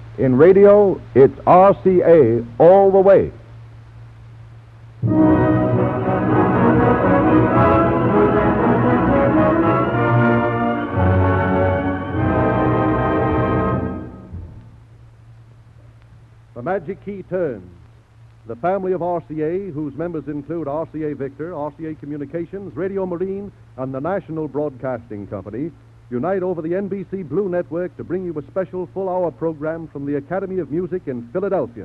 In radio, it's RCA all the way. The magic key turns. The family of RCA, whose members include RCA Victor, RCA Communications, Radio Marine, and the National Broadcasting Company, unite over the NBC Blue Network to bring you a special full-hour program from the Academy of Music in Philadelphia.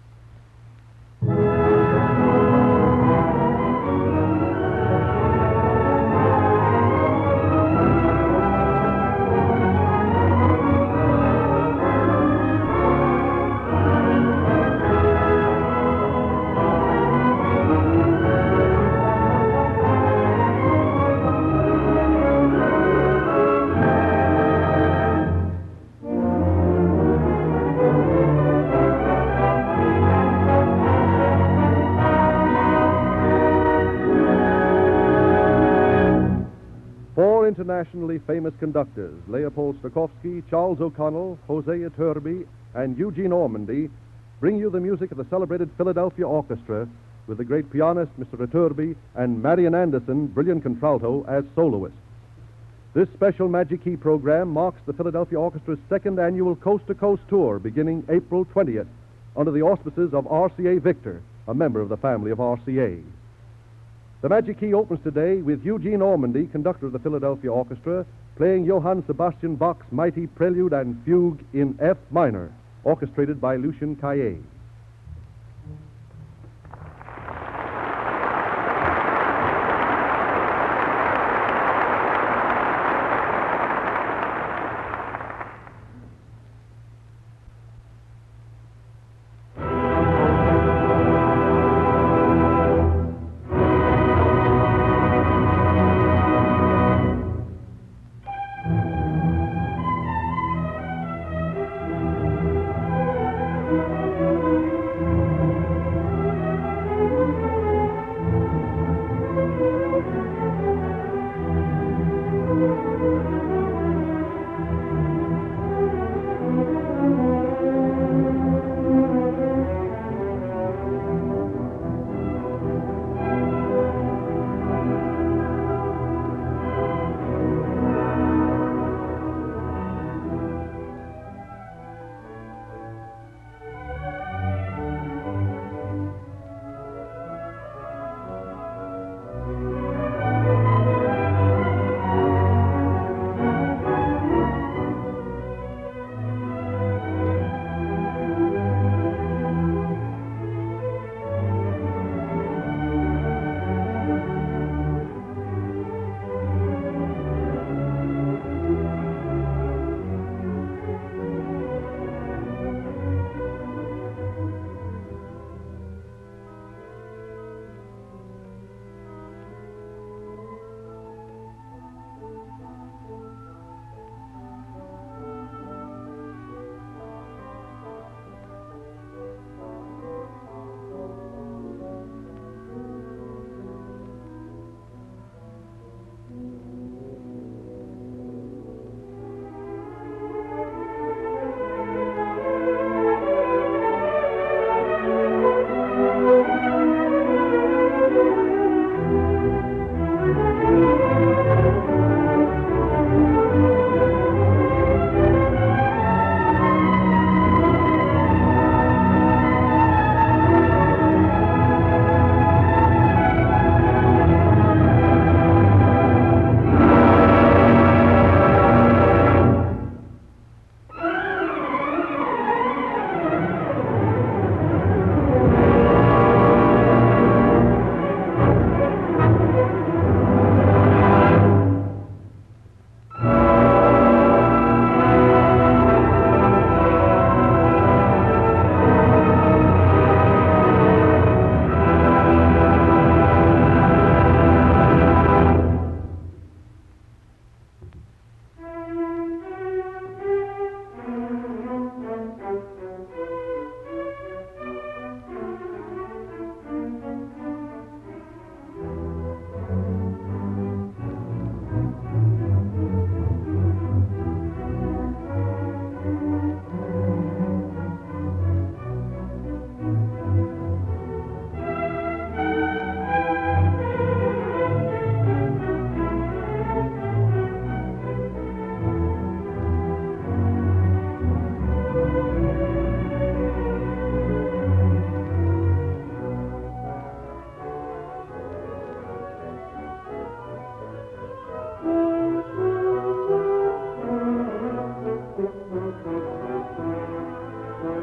Internationally famous conductors, Leopold Stokowski, Charles O'Connell, Hosea Turby, and Eugene Ormandy, bring you the music of the celebrated Philadelphia Orchestra with the great pianist, Mr. Turby, and Marian Anderson, brilliant contralto, as soloists. This special Magic Key program marks the Philadelphia Orchestra's second annual coast-to-coast tour beginning April 20th under the auspices of RCA Victor, a member of the family of RCA. The Magic Key opens today with Eugene Ormandy, conductor of the Philadelphia Orchestra, playing Johann Sebastian Bach's mighty prelude and fugue in F minor, orchestrated by Lucien Caillé.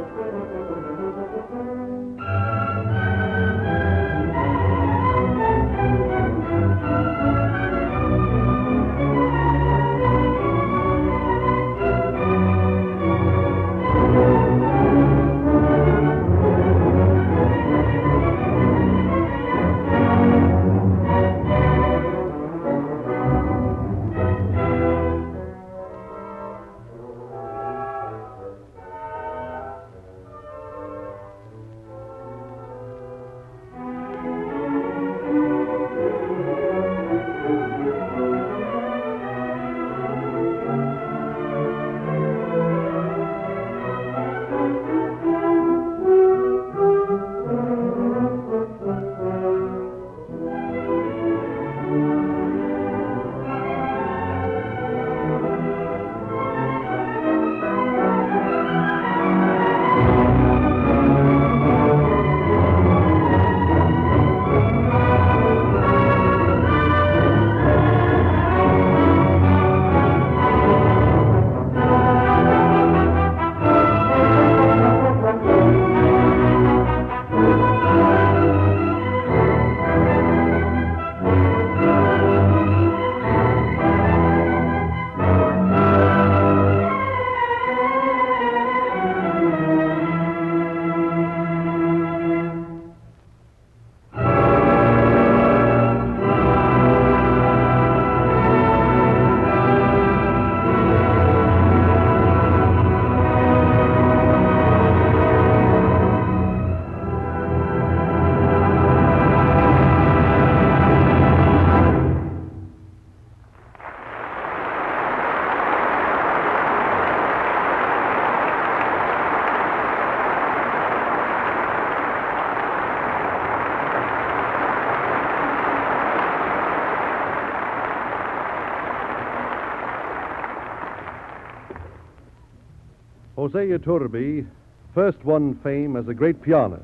Jose Iturbi first won fame as a great pianist.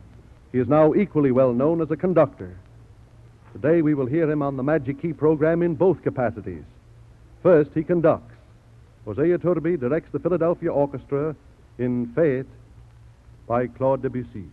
He is now equally well known as a conductor. Today we will hear him on the Magic Key program in both capacities. First, he conducts. Jose Iturbi directs the Philadelphia Orchestra in Fate by Claude Debussy.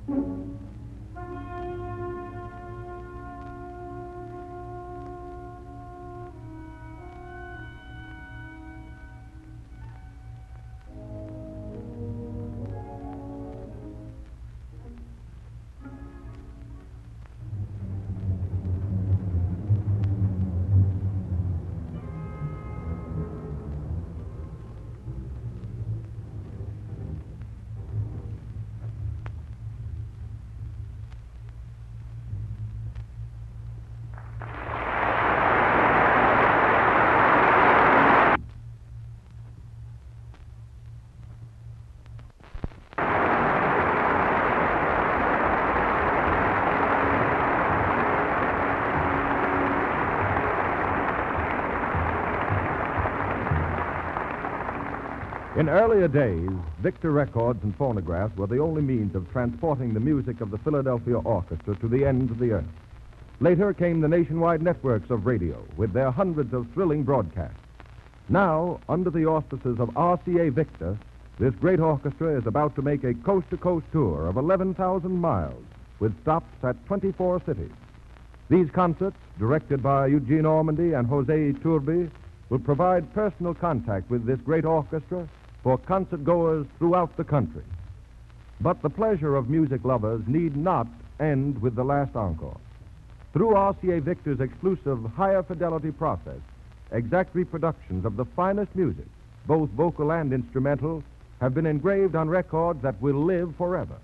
In earlier days, Victor records and phonographs were the only means of transporting the music of the Philadelphia Orchestra to the ends of the earth. Later came the nationwide networks of radio with their hundreds of thrilling broadcasts. Now, under the auspices of RCA Victor, this great orchestra is about to make a coast-to-coast tour of 11,000 miles with stops at 24 cities. These concerts, directed by Eugene Ormandy and Jose Iturbi, will provide personal contact with this great orchestra for concert-goers throughout the country. But the pleasure of music lovers need not end with the last encore. Through RCA Victor's exclusive higher fidelity process, exact reproductions of the finest music, both vocal and instrumental, have been engraved on records that will live forever.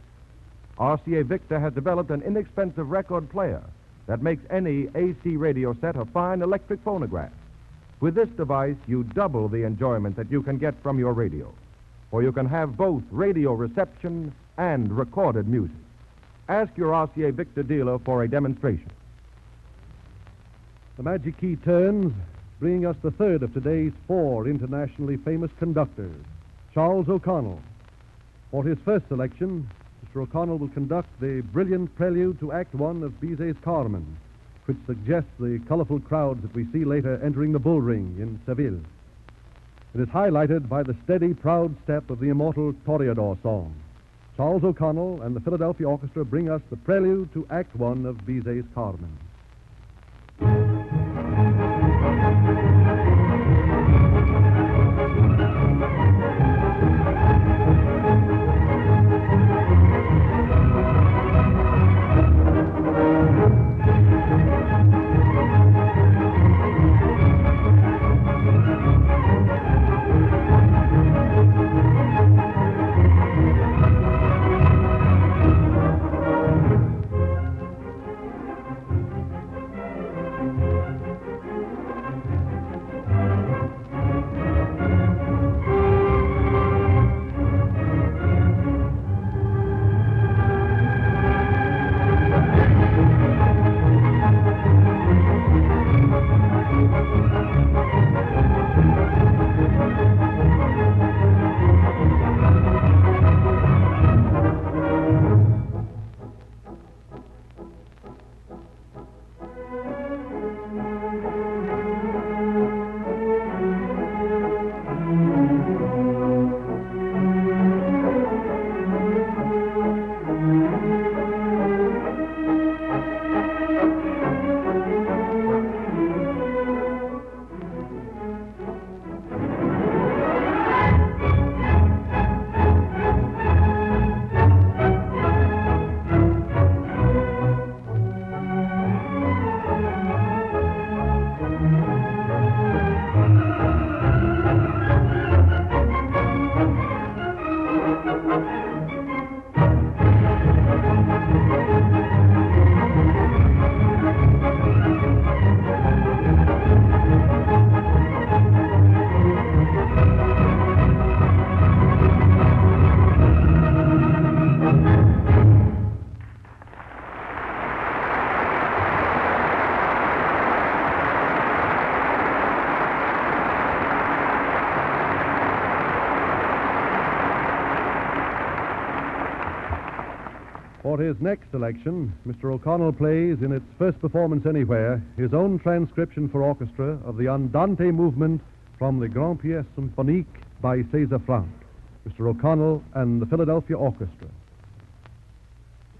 RCA Victor has developed an inexpensive record player that makes any AC radio set a fine electric phonograph. With this device, you double the enjoyment that you can get from your radio, for you can have both radio reception and recorded music. Ask your RCA Victor dealer for a demonstration. The magic key turns, bringing us the third of today's four internationally famous conductors, Charles O'Connell. For his first selection, Mr. O'Connell will conduct the brilliant prelude to Act One of Bizet's Carmen, which suggests the colorful crowds that we see later entering the bull ring in Seville. It is highlighted by the steady, proud step of the immortal Toreador song. Charles O'Connell and the Philadelphia Orchestra bring us the prelude to Act One of Bizet's Carmen. For his next selection, Mr. O'Connell plays, in its first performance anywhere, his own transcription for orchestra of the Andante movement from the Grand Pièce Symphonique by César Franck. Mr. O'Connell and the Philadelphia Orchestra.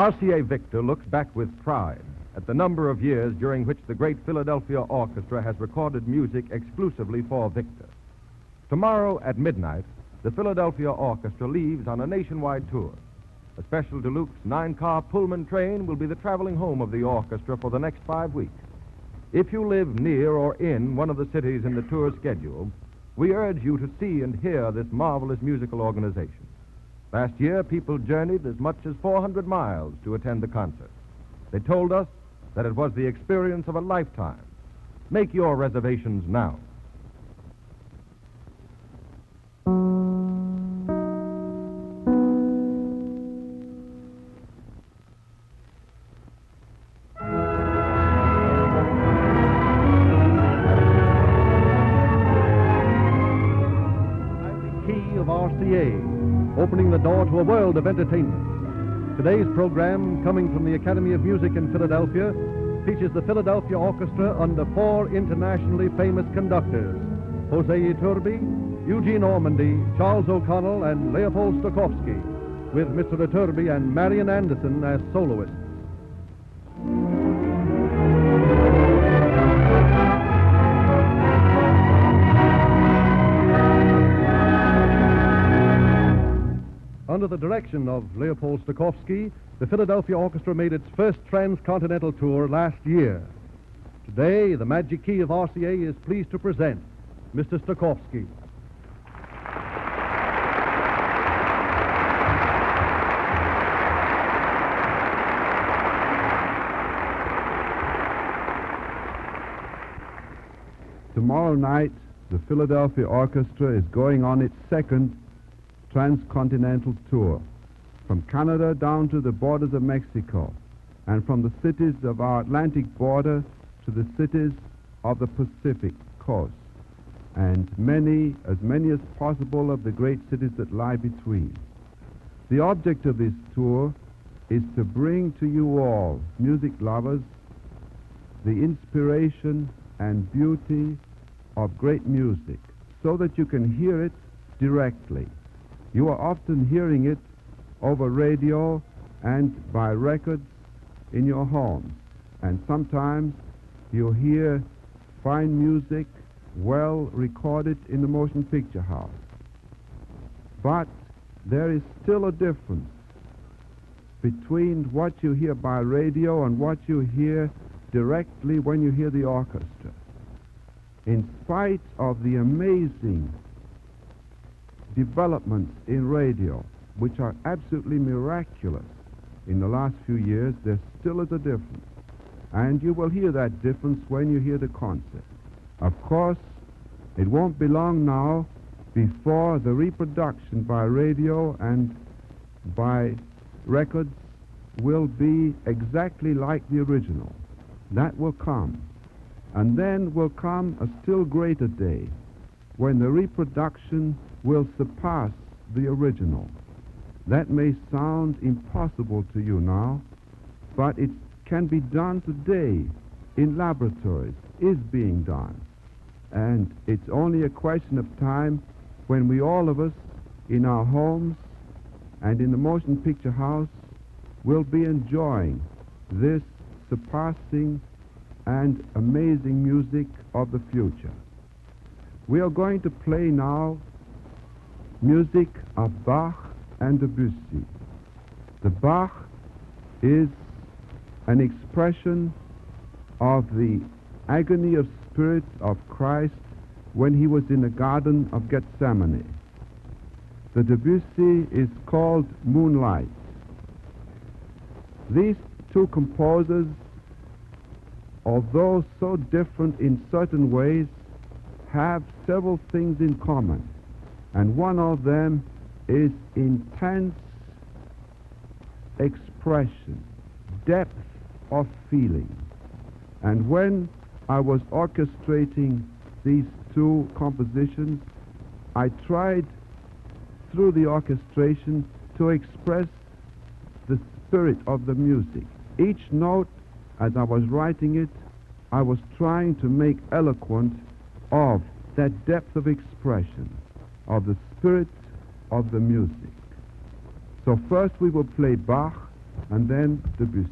RCA Victor looks back with pride at the number of years during which the great Philadelphia Orchestra has recorded music exclusively for Victor. Tomorrow at midnight, the Philadelphia Orchestra leaves on a nationwide tour. A special Deluxe 9-car Pullman train will be the traveling home of the orchestra for the next 5 weeks. If you live near or in one of the cities in the tour schedule, we urge you to see and hear this marvelous musical organization. Last year, people journeyed as much as 400 miles to attend the concert. They told us that it was the experience of a lifetime. Make your reservations now. Key of RCA, opening the door to a world of entertainment. Today's program, coming from the Academy of Music in Philadelphia, features the Philadelphia Orchestra under 4 internationally famous conductors: Jose Iturbi, Eugene Ormandy, Charles O'Connell, and Leopold Stokowski, with Mr. Iturbi and Marian Anderson as soloists. Under the direction of Leopold Stokowski, the Philadelphia Orchestra made its first transcontinental tour last year. Today, the Magic Key of RCA is pleased to present Mr. Stokowski. Tomorrow night, the Philadelphia Orchestra is going on its second transcontinental tour, from Canada down to the borders of Mexico, and from the cities of our Atlantic border to the cities of the Pacific coast, and as many as possible of the great cities that lie between. The object of this tour is to bring to you all, music lovers, the inspiration and beauty of great music, so that you can hear it directly. You are often hearing it over radio and by records in your homes. And sometimes you hear fine music well recorded in the motion picture house. But there is still a difference between what you hear by radio and what you hear directly when you hear the orchestra. In spite of the amazing developments in radio, which are absolutely miraculous in the last few years, there still is a difference. And you will hear that difference when you hear the concert. Of course, it won't be long now before the reproduction by radio and by records will be exactly like the original. That will come. And then will come a still greater day when the reproduction will surpass the original. That may sound impossible to you now, but it can be done today in laboratories, is being done. And it's only a question of time when we, all of us, in our homes and in the motion picture house, will be enjoying this surpassing and amazing music of the future. We are going to play now music of Bach and Debussy. The Bach is an expression of the agony of spirit of Christ when he was in the Garden of Gethsemane. The Debussy is called Moonlight. These two composers, although so different in certain ways, have several things in common. And one of them is intense expression, depth of feeling. And when I was orchestrating these two compositions, I tried through the orchestration to express the spirit of the music. Each note, as I was writing it, I was trying to make eloquent of that depth of expression, of the spirit of the music. So first we will play Bach and then Debussy.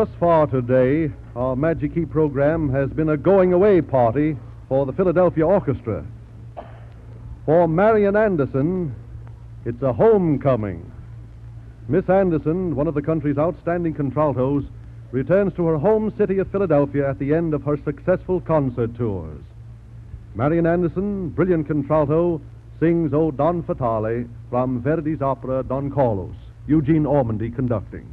Thus far today, our Magic Key program has been a going-away party for the Philadelphia Orchestra. For Marian Anderson, it's a homecoming. Miss Anderson, one of the country's outstanding contraltos, returns to her home city of Philadelphia at the end of her successful concert tours. Marian Anderson, brilliant contralto, sings O Don Fatale from Verdi's opera Don Carlos, Eugene Ormandy conducting.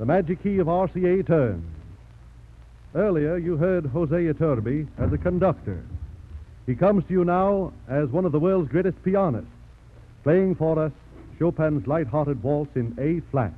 the magic key of RCA turns. Earlier, you heard Jose Iturbi as a conductor. He comes to you now as one of the world's greatest pianists, playing for us Chopin's light-hearted waltz in A-flat.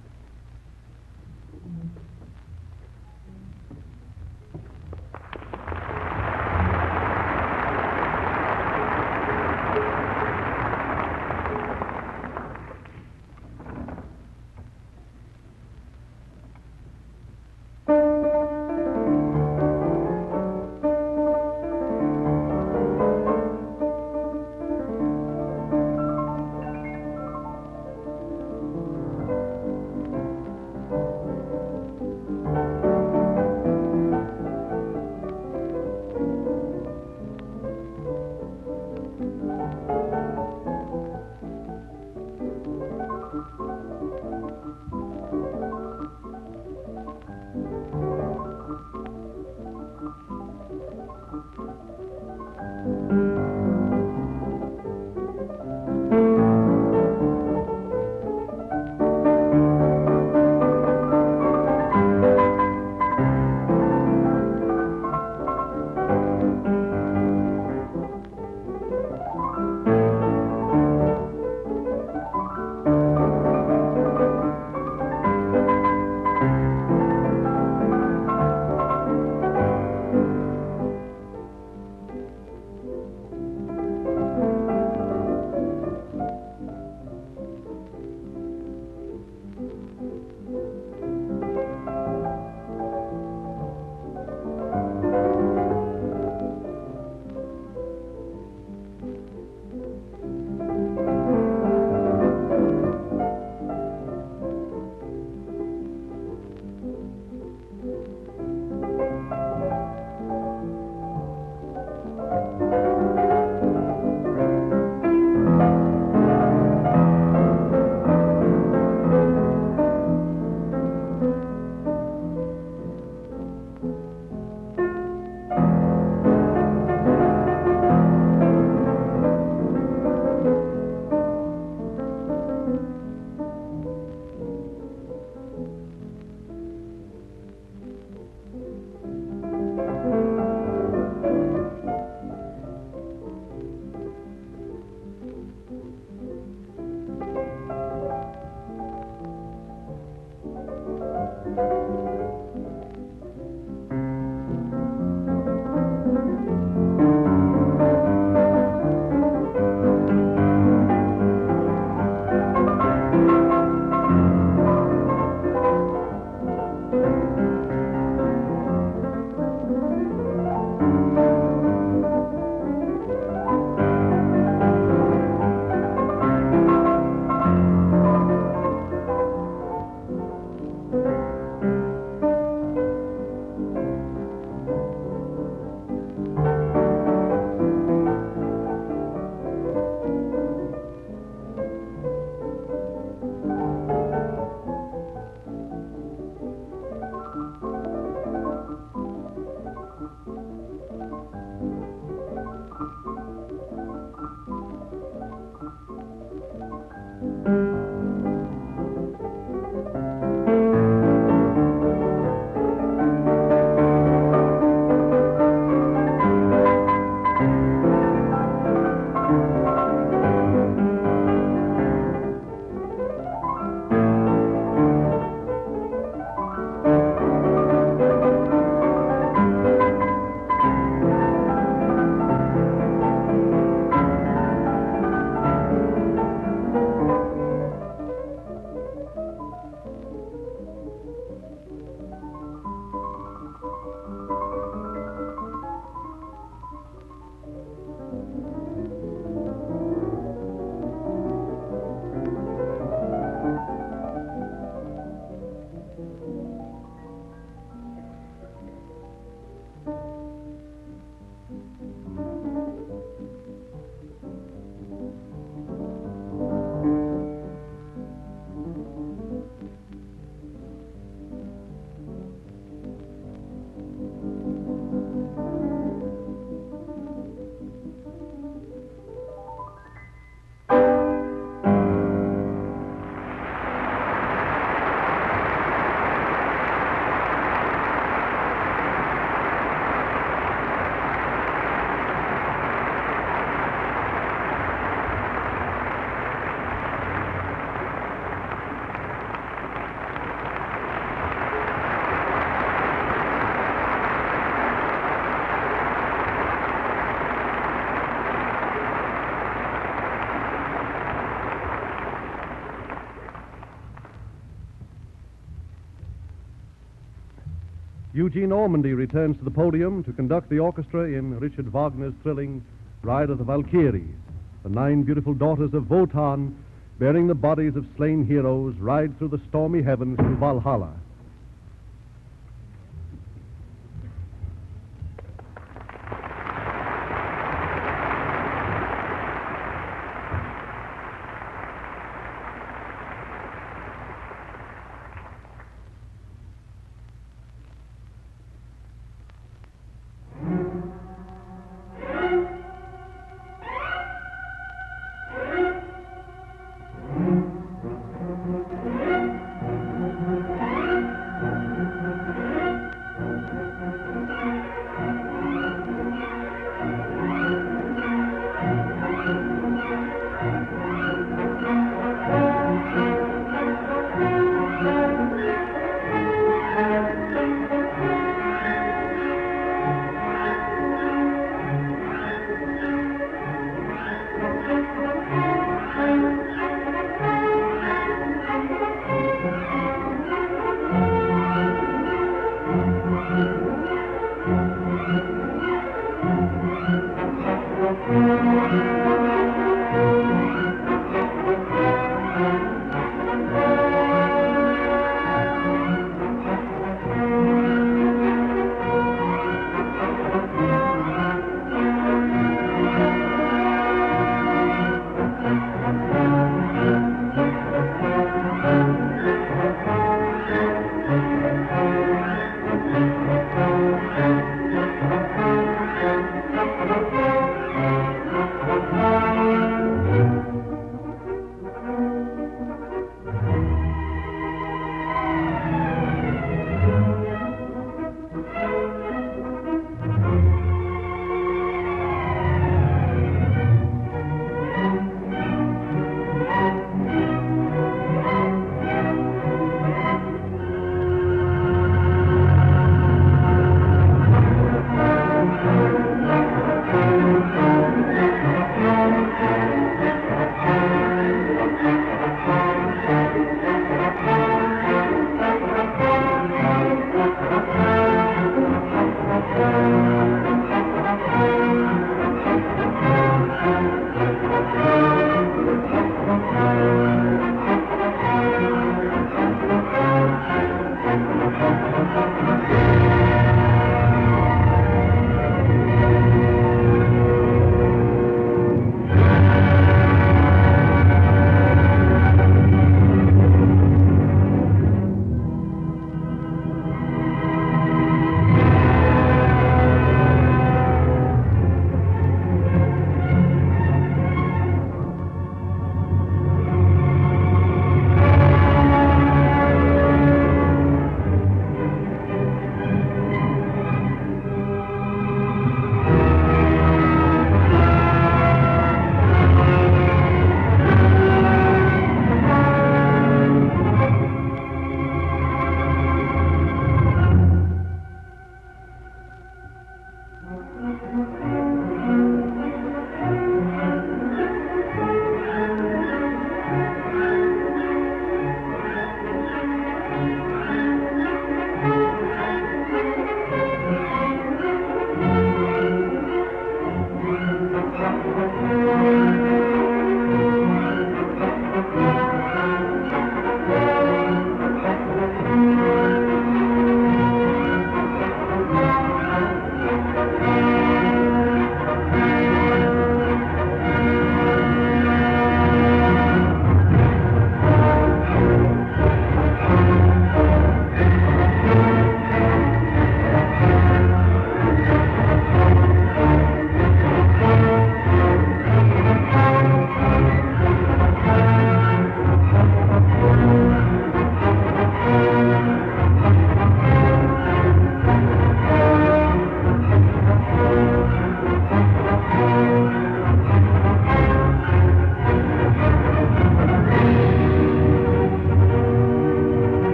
Eugene Ormandy returns to the podium to conduct the orchestra in Richard Wagner's thrilling Ride of the Valkyries. The 9 beautiful daughters of Wotan, bearing the bodies of slain heroes, ride through the stormy heavens to Valhalla.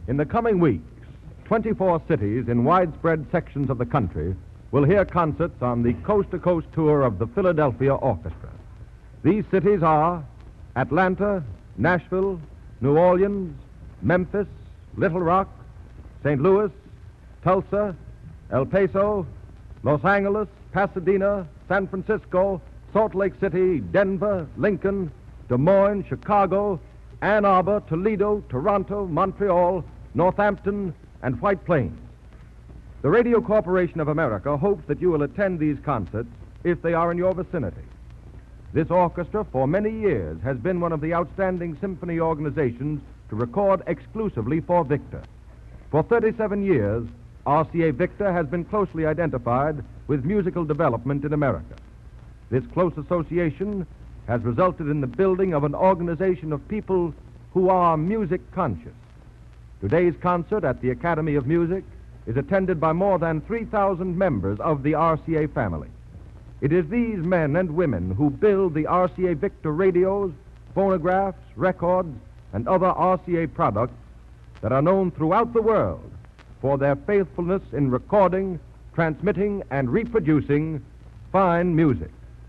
In the coming weeks, 24 cities in widespread sections of the country will hear concerts on the coast-to-coast tour of the Philadelphia Orchestra. These cities are Atlanta, Nashville, New Orleans, Memphis, Little Rock, St. Louis, Tulsa, El Paso, Los Angeles, Pasadena, San Francisco, Salt Lake City, Denver, Lincoln, Des Moines, Chicago, Ann Arbor, Toledo, Toronto, Montreal, Northampton, and White Plains. The Radio Corporation of America hopes that you will attend these concerts if they are in your vicinity. This orchestra, for many years, has been one of the outstanding symphony organizations to record exclusively for Victor. For 37 years, RCA Victor has been closely identified with musical development in America. This close association has resulted in the building of an organization of people who are music conscious. Today's concert at the Academy of Music is attended by more than 3,000 members of the RCA family. It is these men and women who build the RCA Victor radios, phonographs, records, and other RCA products that are known throughout the world for their faithfulness in recording, transmitting, and reproducing fine music.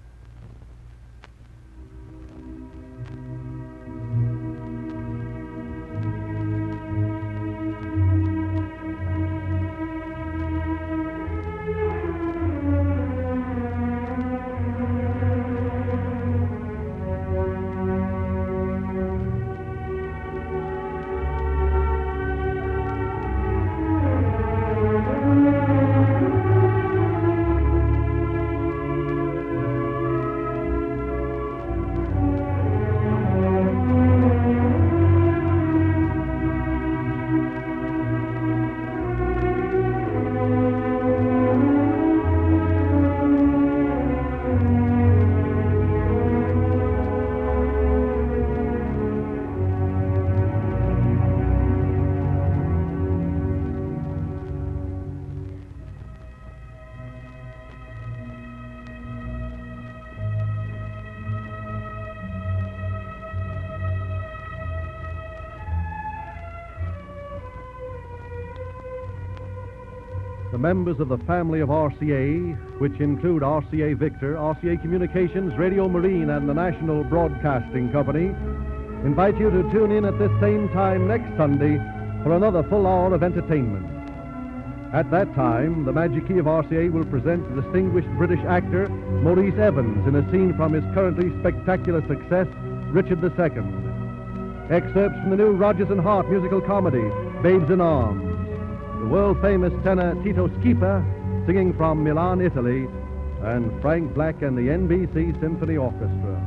The members of the family of RCA, which include RCA Victor, RCA Communications, Radio Marine, and the National Broadcasting Company, invite you to tune in at this same time next Sunday for another full hour of entertainment. At that time, the Magic Key of RCA will present the distinguished British actor Maurice Evans in a scene from his currently spectacular success, Richard II. Excerpts from the new Rodgers and Hart musical comedy, Babes in Arms. The world-famous tenor Tito Schipa singing from Milan, Italy, and Frank Black and the NBC Symphony Orchestra.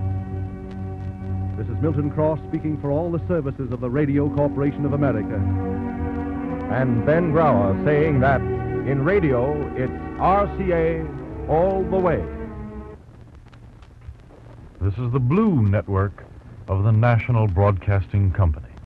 This is Milton Cross speaking for all the services of the Radio Corporation of America. And Ben Grauer saying that in radio, it's RCA all the way. This is the Blue Network of the National Broadcasting Company.